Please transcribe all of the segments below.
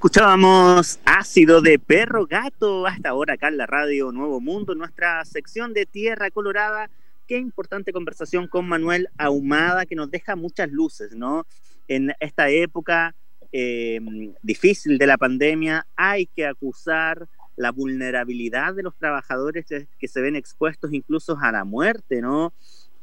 Escuchábamos Ácido de Perro Gato hasta ahora acá en la radio Nuevo Mundo, nuestra sección de Tierra Colorada. Qué importante conversación con Manuel Ahumada, que nos deja muchas luces, ¿no? En esta época difícil de la pandemia hay que acusar la vulnerabilidad de los trabajadores que se ven expuestos incluso a la muerte, ¿no?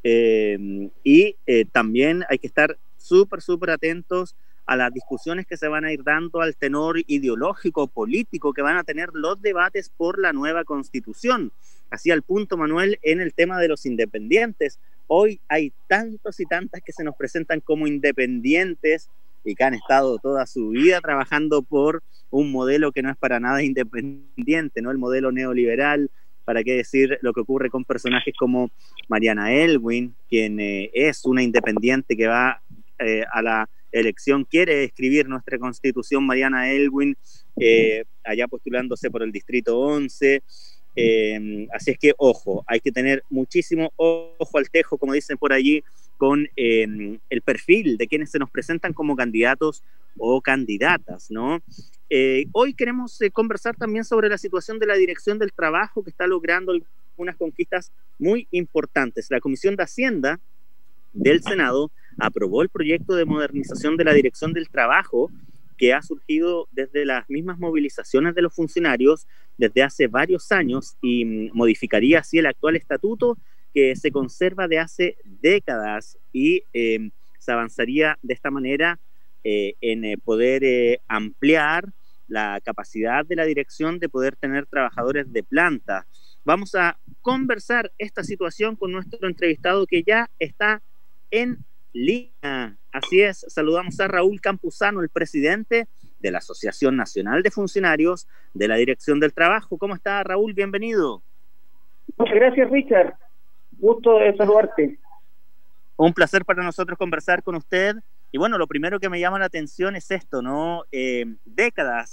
También hay que estar súper atentos a las discusiones que se van a ir dando, al tenor ideológico, político que van a tener los debates por la nueva Constitución. Así al punto, Manuel, en el tema de los independientes. Hoy hay tantos y tantas que se nos presentan como independientes y que han estado toda su vida trabajando por un modelo que no es para nada independiente, ¿no? El modelo neoliberal. ¿Para qué decir lo que ocurre con personajes como Mariana Elwin, quien es una independiente que va a la elección, quiere escribir nuestra Constitución, Mariana Elwin, allá postulándose por el Distrito 11. Así es que, ojo, hay que tener muchísimo ojo al tejo, como dicen por allí, con el perfil de quienes se nos presentan como candidatos o candidatas, ¿no? Hoy queremos conversar también sobre la situación de la Dirección del Trabajo, que está logrando algunas conquistas muy importantes. La Comisión de Hacienda del Senado aprobó el proyecto de modernización de la Dirección del Trabajo, que ha surgido desde las mismas movilizaciones de los funcionarios desde hace varios años y modificaría así el actual estatuto que se conserva de hace décadas y se avanzaría de esta manera en poder ampliar la capacidad de la dirección de poder tener trabajadores de planta. Vamos a conversar esta situación con nuestro entrevistado que ya está en línea. Así es, saludamos a Raúl Campuzano, el presidente de la Asociación Nacional de Funcionarios de la Dirección del Trabajo. ¿Cómo está, Raúl? Bienvenido. Muchas gracias, Richard. Gusto de saludarte. Un placer para nosotros conversar con usted. Y bueno, lo primero que me llama la atención es esto, ¿no? Décadas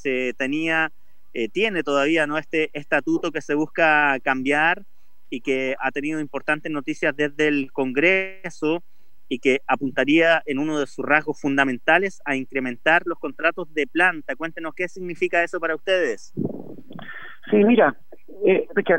tiene todavía, ¿no?, este estatuto que se busca cambiar y que ha tenido importantes noticias desde el Congreso y que apuntaría en uno de sus rasgos fundamentales a incrementar los contratos de planta. Cuéntenos qué significa eso para ustedes. Sí, mira, Richard,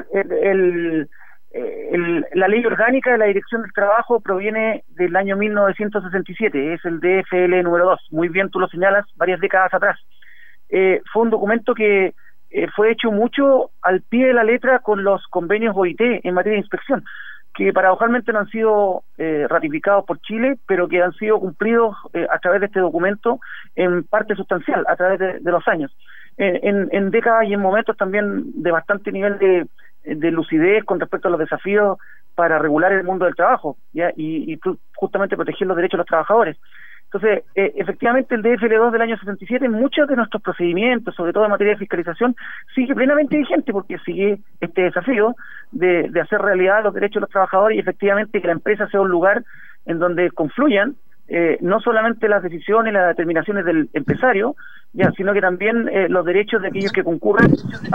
la ley orgánica de la Dirección del Trabajo proviene del año 1967, es el DFL número 2, muy bien tú lo señalas, varias décadas atrás. Fue un documento que fue hecho mucho al pie de la letra con los convenios OIT en materia de inspección, que paradojalmente no han sido ratificados por Chile, pero que han sido cumplidos a través de este documento en parte sustancial, a través de los años. En décadas y en momentos también de bastante nivel de lucidez con respecto a los desafíos para regular el mundo del trabajo, ¿ya? Y justamente proteger los derechos de los trabajadores. Entonces, efectivamente el DFL2 del año 67, muchos de nuestros procedimientos, sobre todo en materia de fiscalización, sigue plenamente vigente porque sigue este desafío de hacer realidad los derechos de los trabajadores y efectivamente que la empresa sea un lugar en donde confluyan no solamente las decisiones, las determinaciones del empresario, ya, sino que también los derechos de aquellos que concurren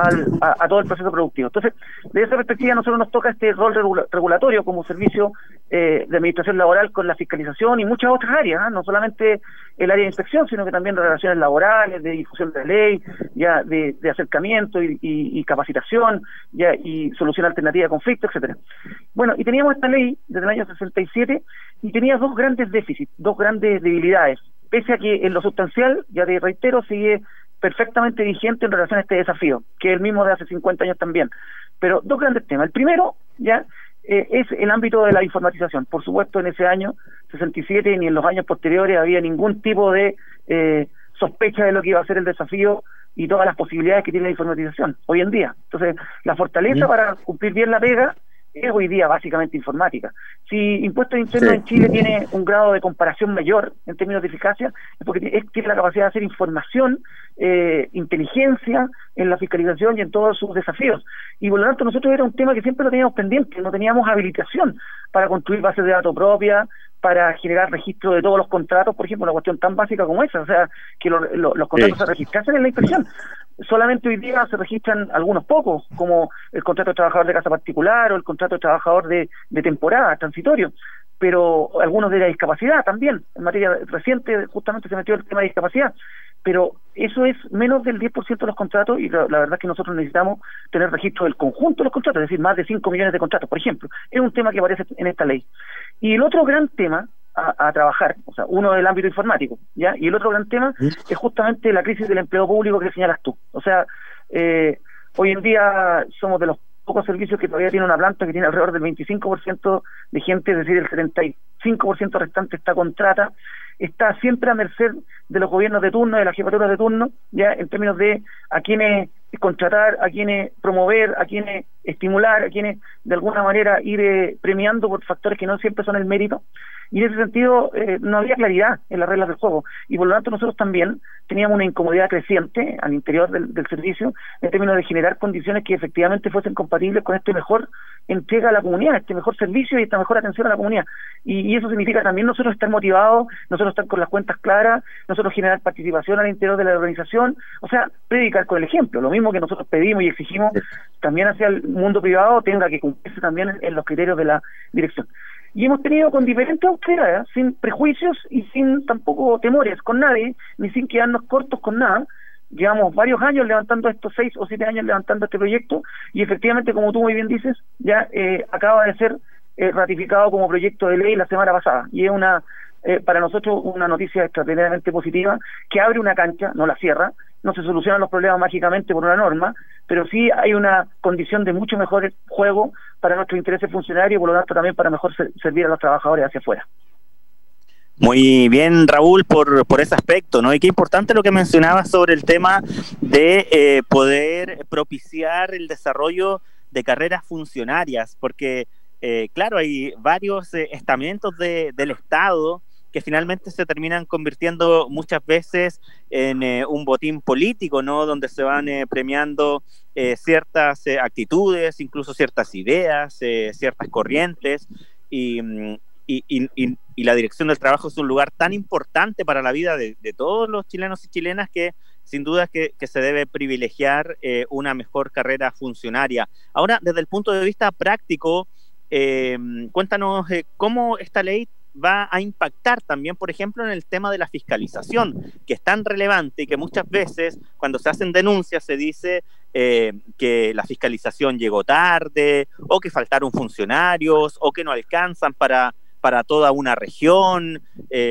a todo el proceso productivo. Entonces, desde esa perspectiva, a nosotros nos toca este rol regulatorio como servicio de administración laboral con la fiscalización y muchas otras áreas, no solamente el área de inspección, sino que también de relaciones laborales, de difusión de la ley, ya de acercamiento y capacitación, ya y solución alternativa de conflictos, etcétera. Bueno, y teníamos esta ley desde el año 67 y tenía dos grandes déficits, dos grandes debilidades, pese a que en lo sustancial, ya te reitero, sigue perfectamente vigente en relación a este desafío, que es el mismo de hace 50 años también. Pero dos grandes temas. El primero, ya, es el ámbito de la informatización. Por supuesto, en ese año 67 ni en los años posteriores había ningún tipo de sospecha de lo que iba a ser el desafío y todas las posibilidades que tiene la informatización hoy en día. Entonces, la fortaleza para cumplir bien la pega es hoy día básicamente informática. Si Impuestos Internos en Chile tiene un grado de comparación mayor en términos de eficacia, es porque tiene la capacidad de hacer información, inteligencia en la fiscalización y en todos sus desafíos. Y por lo tanto nosotros era un tema que siempre lo teníamos pendiente, no teníamos habilitación para construir bases de datos propias, para generar registro de todos los contratos, por ejemplo, una cuestión tan básica como esa, o sea, que los contratos se registrasen en la inspección. Solamente hoy día se registran algunos pocos, como el contrato de trabajador de casa particular o el contrato de trabajador de temporada, transitorio, pero algunos de la discapacidad también. En materia reciente justamente se metió el tema de discapacidad, pero eso es menos del 10% de los contratos, y la verdad es que nosotros necesitamos tener registro del conjunto de los contratos, es decir, más de 5 millones de contratos, por ejemplo. Es un tema que aparece en esta ley. Y el otro gran tema a trabajar, o sea, uno del ámbito informático, ¿ya? Y el otro gran tema es justamente la crisis del empleo público que señalas tú. O sea, hoy en día somos de los pocos servicios que todavía tiene una planta que tiene alrededor del 25% de gente, es decir, el 75% restante está contrata, está siempre a merced de los gobiernos de turno, de las jefaturas de turno, ya en términos de a quienes contratar, a quienes promover, a quienes estimular, a quienes de alguna manera ir premiando por factores que no siempre son el mérito. Y en ese sentido no había claridad en las reglas del juego, y por lo tanto nosotros también teníamos una incomodidad creciente al interior del servicio en términos de generar condiciones que efectivamente fuesen compatibles con este mejor entrega a la comunidad, este mejor servicio y esta mejor atención a la comunidad. Y eso significa también nosotros estar motivados, nosotros estar con las cuentas claras, nosotros generar participación al interior de la organización, o sea, predicar con el ejemplo. Lo mismo que nosotros pedimos y exigimos también hacia el mundo privado tenga que cumplirse también en los criterios de la dirección. Y hemos tenido con diferentes autoridades, sin prejuicios y sin tampoco temores con nadie, ni sin quedarnos cortos con nada. Llevamos varios años levantando estos 6 o 7 años levantando este proyecto, y efectivamente, como tú muy bien dices, ya acaba de ser ratificado como proyecto de ley la semana pasada, y es para nosotros una noticia extraordinariamente positiva, que abre una cancha, no la cierra. No se solucionan los problemas mágicamente por una norma, pero sí hay una condición de mucho mejor juego para nuestros intereses funcionarios, y por lo tanto también para mejor servir a los trabajadores hacia afuera. Muy bien, Raúl, por ese aspecto, ¿no? Y qué importante lo que mencionabas sobre el tema de poder propiciar el desarrollo de carreras funcionarias, porque, claro, hay varios estamentos del Estado que finalmente se terminan convirtiendo muchas veces en un botín político, ¿no? Donde se van premiando ciertas actitudes, incluso ciertas ideas, ciertas corrientes, y la dirección del trabajo es un lugar tan importante para la vida de todos los chilenos y chilenas que sin duda que se debe privilegiar una mejor carrera funcionaria. Ahora, desde el punto de vista práctico, cuéntanos cómo esta ley va a impactar también, por ejemplo, en el tema de la fiscalización, que es tan relevante y que muchas veces cuando se hacen denuncias se dice que la fiscalización llegó tarde, o que faltaron funcionarios, o que no alcanzan para toda una región.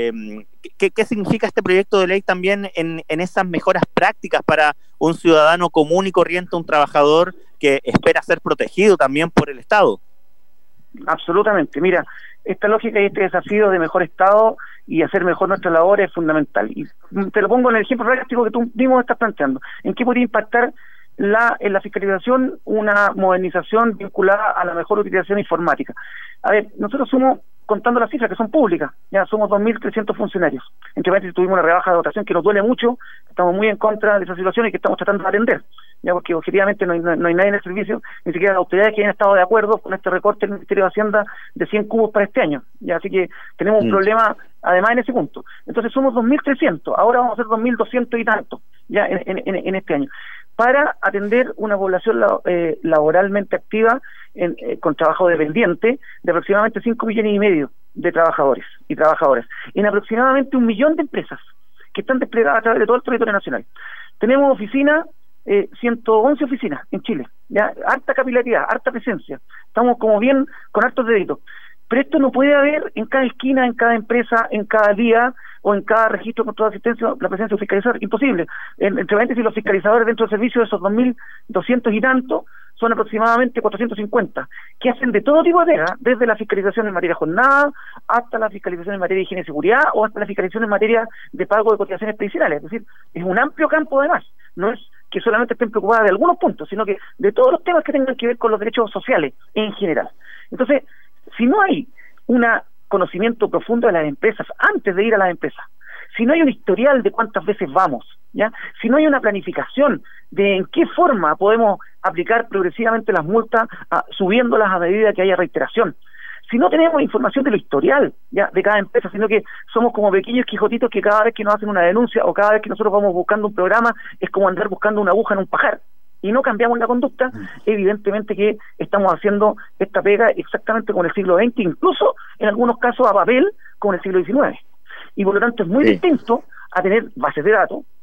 ¿Qué significa este proyecto de ley también en esas mejoras prácticas para un ciudadano común y corriente, un trabajador que espera ser protegido también por el Estado? Absolutamente. Mira, esta lógica y este desafío de mejor Estado y hacer mejor nuestra labor es fundamental. Y te lo pongo en el ejemplo práctico que tú mismo estás planteando. ¿En qué podría impactar en la fiscalización una modernización vinculada a la mejor utilización informática? A ver, nosotros somos, contando las cifras que son públicas, ya somos 2.300 funcionarios. Entre paréntesis, tuvimos una rebaja de dotación que nos duele mucho, estamos muy en contra de esa situación y que estamos tratando de atender, ya porque objetivamente no hay nadie en el servicio, ni siquiera las autoridades que hayan estado de acuerdo con este recorte del Ministerio de Hacienda de 100 cubos para este año, ya, así que tenemos un problema además en ese punto. Entonces somos 2.300, ahora vamos a ser 2.200 y tanto, ya en este año, para atender una población laboralmente activa con trabajo dependiente de aproximadamente 5,5 millones de trabajadores y trabajadoras, en aproximadamente 1 millón de empresas que están desplegadas a través de todo el territorio nacional. Tenemos oficinas, 111 oficinas en Chile, ya, harta capilaridad, harta presencia, estamos como bien con hartos deditos, pero esto no puede haber en cada esquina, en cada empresa, en cada día o en cada registro con toda asistencia la presencia de un fiscalizador. Imposible. Entre paréntesis, los fiscalizadores dentro del servicio, de esos 2.200 y tanto, son aproximadamente 450, que hacen de todo tipo de tareas, desde la fiscalización en materia de jornada, hasta la fiscalización en materia de higiene y seguridad, o hasta la fiscalización en materia de pago de cotizaciones previsionales. Es decir, es un amplio campo además. No es que solamente estén preocupadas de algunos puntos, sino que de todos los temas que tengan que ver con los derechos sociales en general. Entonces, si no hay un conocimiento profundo de las empresas antes de ir a las empresas, si no hay un historial de cuántas veces vamos, ¿ya? Si no hay una planificación de en qué forma podemos aplicar progresivamente las multas, subiéndolas a medida que haya reiteración, si no tenemos información de lo historial, ¿ya?, de cada empresa, sino que somos como pequeños quijotitos que cada vez que nos hacen una denuncia o cada vez que nosotros vamos buscando un programa es como andar buscando una aguja en un pajar, y no cambiamos la conducta, evidentemente que estamos haciendo esta pega exactamente como en el siglo XX, incluso en algunos casos a papel como en el siglo XIX. Y por lo tanto es muy distinto a tener bases de datos,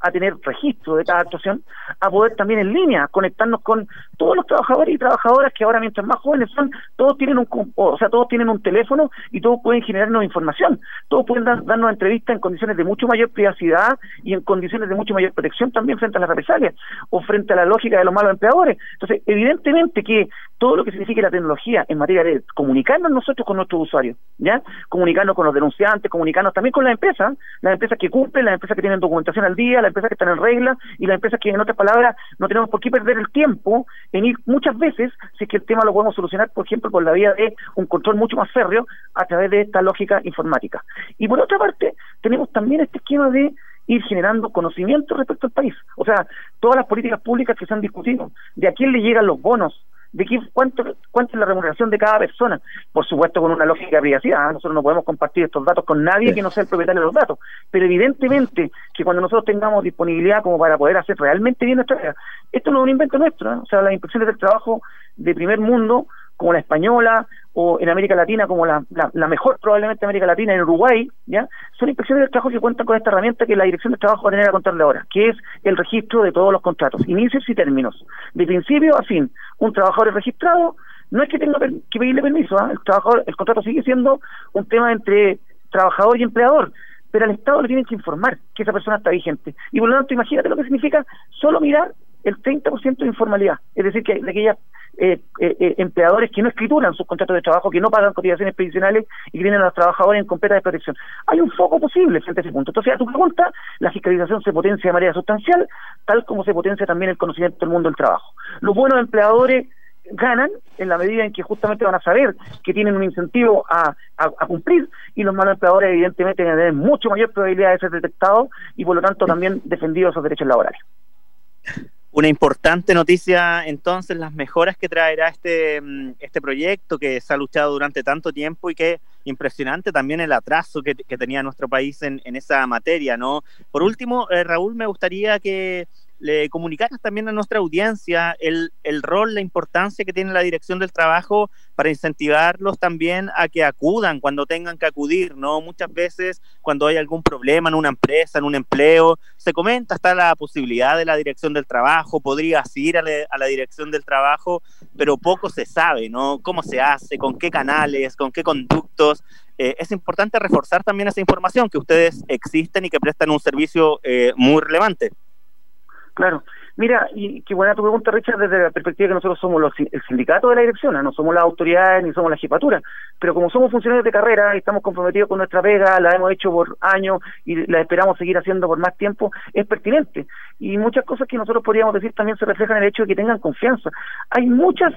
a tener registro de cada actuación, a poder también en línea conectarnos con todos los trabajadores y trabajadoras que ahora, mientras más jóvenes son, todos tienen todos tienen un teléfono y todos pueden generarnos información, todos pueden darnos entrevistas en condiciones de mucho mayor privacidad y en condiciones de mucho mayor protección también frente a las represalias o frente a la lógica de los malos empleadores. Entonces, evidentemente que todo lo que signifique la tecnología en materia de comunicarnos nosotros con nuestros usuarios, ¿ya? Comunicarnos con los denunciantes, comunicarnos también con las empresas que cumplen, las empresas que tienen documentación al día, las empresas que están en regla y las empresas que, en otras palabras, no tenemos por qué perder el tiempo en ir muchas veces, si es que el tema lo podemos solucionar, por ejemplo, por la vía de un control mucho más férreo a través de esta lógica informática. Y por otra parte, tenemos también este esquema de ir generando conocimiento respecto al país. O sea, todas las políticas públicas que se han discutido, de a quién le llegan los bonos, de cuánto es la remuneración de cada persona, por supuesto con una lógica de privacidad. Nosotros no podemos compartir estos datos con nadie que no sea el propietario de los datos, pero evidentemente que cuando nosotros tengamos disponibilidad como para poder hacer realmente bien nuestra tarea, esto no es un invento nuestro, ¿eh? O sea, las inspecciones del trabajo de primer mundo, como la española, o en América Latina como la mejor probablemente América Latina, en Uruguay, ¿ya? Son inspecciones del trabajo que cuentan con esta herramienta que la Dirección del Trabajo va a tener a contarle ahora, que es el registro de todos los contratos, inicios y términos, de principio a fin. Un trabajador es registrado, no es que tenga que pedirle permiso, ¿eh? El contrato sigue siendo un tema entre trabajador y empleador, pero al Estado le tienen que informar que esa persona está vigente. Y por lo tanto, imagínate lo que significa solo mirar el 30% de informalidad, es decir, que de aquellas empleadores que no escrituran sus contratos de trabajo, que no pagan cotizaciones previsionales y que tienen a los trabajadores en completa desprotección. Hay un foco posible frente a ese punto. Entonces, a tu pregunta, la fiscalización se potencia de manera sustancial, tal como se potencia también el conocimiento del mundo del trabajo. Los buenos empleadores ganan en la medida en que justamente van a saber que tienen un incentivo a cumplir, y los malos empleadores evidentemente van a tener mucho mayor probabilidad de ser detectados y por lo tanto también defendidos sus derechos laborales. Una importante noticia, entonces, las mejoras que traerá este proyecto que se ha luchado durante tanto tiempo y que impresionante también el atraso que tenía nuestro país en esa materia, ¿no? Por último, Raúl, me gustaría que le comunicaras también a nuestra audiencia el rol, la importancia que tiene la Dirección del Trabajo para incentivarlos también a que acudan cuando tengan que acudir, ¿no? Muchas veces cuando hay algún problema en una empresa, en un empleo, se comenta, está la posibilidad de la Dirección del Trabajo, podrías ir a la Dirección del Trabajo, pero poco se sabe, ¿no? Cómo se hace, con qué canales, con qué conductos. Es importante reforzar también esa información, que ustedes existen y que prestan un servicio muy relevante. Claro. Mira, y qué buena tu pregunta, Richard, desde la perspectiva que nosotros somos el sindicato de la dirección, no somos las autoridades ni somos la jefatura, pero como somos funcionarios de carrera y estamos comprometidos con nuestra pega, la hemos hecho por años y la esperamos seguir haciendo por más tiempo, es pertinente. Y muchas cosas que nosotros podríamos decir también se reflejan en el hecho de que tengan confianza. Hay muchos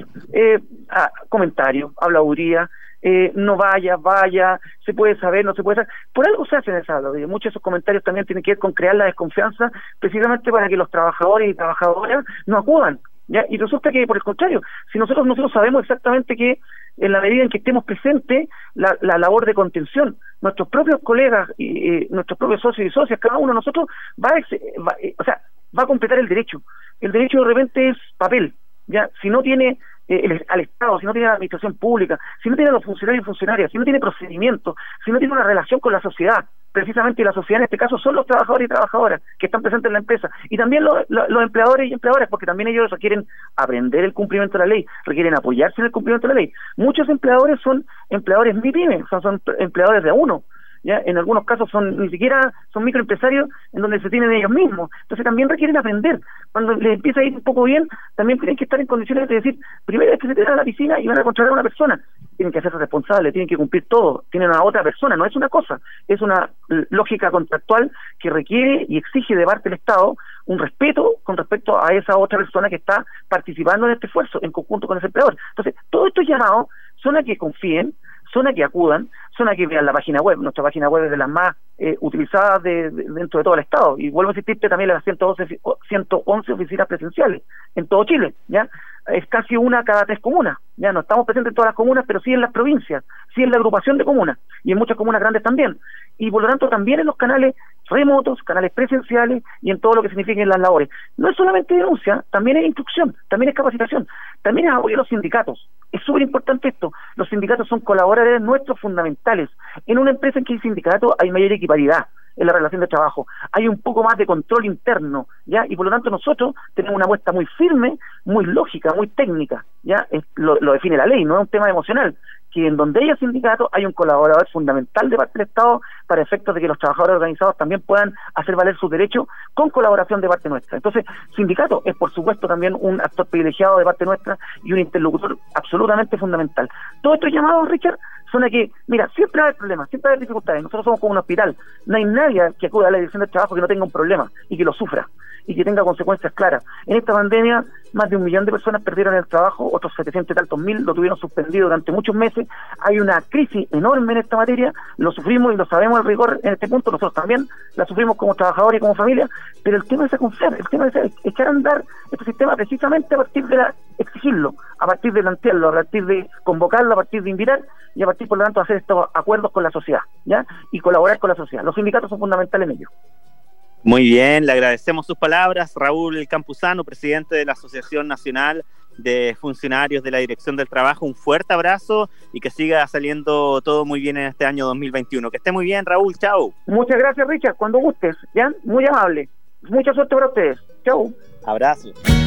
comentarios, habladuría, no vaya, se puede saber, no se puede saber. Por algo se hacen esas habladurías. Muchos de esos comentarios también tienen que ver con crear la desconfianza, precisamente para que los trabajadores y trabajadoras no acudan, ¿ya? Y resulta que, por el contrario, si nosotros sabemos exactamente que en la medida en que estemos presentes, la labor de contención, nuestros propios colegas, nuestros propios socios y socias, cada uno de nosotros va a completar el derecho. El derecho de repente es papel, ¿ya? Si no tiene al Estado, si no tiene la administración pública, si no tiene a los funcionarios y funcionarias, si no tiene procedimientos, si no tiene una relación con la sociedad, precisamente la sociedad en este caso son los trabajadores y trabajadoras que están presentes en la empresa, y también los empleadores y empleadoras, porque también ellos requieren aprender el cumplimiento de la ley, requieren apoyarse en el cumplimiento de la ley. Muchos empleadores son empleadores MIPYME, son empleadores de uno, ¿ya? En algunos casos ni siquiera son microempresarios en donde se tienen ellos mismos, entonces también requieren aprender. Cuando les empieza a ir un poco bien, también tienen que estar en condiciones de decir, primero es que se te da a la piscina y van a contratar a una persona, tienen que hacerse responsables, tienen que cumplir todo, tienen a otra persona, no es una cosa, es una lógica contractual que requiere y exige de parte del Estado un respeto con respecto a esa otra persona que está participando en este esfuerzo en conjunto con ese empleador. Entonces, todos estos llamados son a que confíen, son a que acudan, son a que vean la página web. Nuestra página web es de las más utilizadas dentro de todo el Estado, y vuelvo a insistirte también las 111 oficinas presenciales en todo Chile, ¿ya? Es casi una cada 3 comunas, ya no estamos presentes en todas las comunas, pero sí en las provincias, sí en la agrupación de comunas, y en muchas comunas grandes también, y por lo tanto también en los canales remotos, canales presenciales, y en todo lo que signifiquen las labores. No es solamente denuncia, también es instrucción, también es capacitación, también es apoyo a los sindicatos. Es súper importante esto. Los sindicatos son colaboradores nuestros fundamentales. En una empresa en que hay sindicato hay mayor equiparidad. en la relación de trabajo, hay un poco más de control interno, ¿ya? Y por lo tanto nosotros tenemos una apuesta muy firme, muy lógica, muy técnica, ¿ya? Lo define la ley, no es un tema emocional, que en donde haya sindicatos hay un colaborador fundamental de parte del Estado para efectos de que los trabajadores organizados también puedan hacer valer sus derechos con colaboración de parte nuestra. Entonces, sindicato es por supuesto también un actor privilegiado de parte nuestra y un interlocutor absolutamente fundamental. Todos estos llamados, Richard, son a que, mira, siempre va a haber problemas, siempre va a haber dificultades. Nosotros somos como un hospital, no hay nadie que acuda a la dirección del trabajo que no tenga un problema y que lo sufra y que tenga consecuencias claras. En esta pandemia, más de 1 millón de personas perdieron el trabajo, otros 700 y tantos mil lo tuvieron suspendido durante muchos meses. Hay una crisis enorme en esta materia, lo sufrimos y lo sabemos al rigor en este punto, nosotros también la sufrimos como trabajadores y como familia, pero el tema es a confiar, el tema es echar a andar este sistema precisamente a partir de exigirlo, a partir de plantearlo, a partir de convocarlo, a partir de invitar y a partir, por lo tanto, de hacer estos acuerdos con la sociedad, ¿ya? Y colaborar con la sociedad. Los sindicatos son fundamentales en ello. Muy bien, le agradecemos sus palabras, Raúl Campuzano, presidente de la Asociación Nacional de Funcionarios de la Dirección del Trabajo. Un fuerte abrazo y que siga saliendo todo muy bien en este año 2021. Que esté muy bien, Raúl, chao. Muchas gracias, Richard, cuando gustes, ¿ya? Muy amable. Mucha suerte para ustedes. Chao. Abrazo.